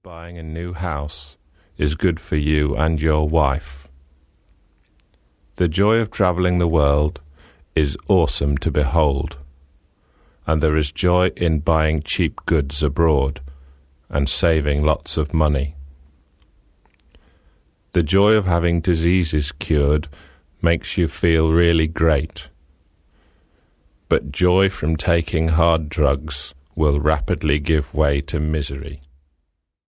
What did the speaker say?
buying a new house is good for you and your wife. The joy of travelling the world is awesome to behold, and there is joy in buying cheap goods abroad and saving lots of money. The joy of having diseases cured makes you feel really great, but joy from taking hard drugs will rapidly give way to misery.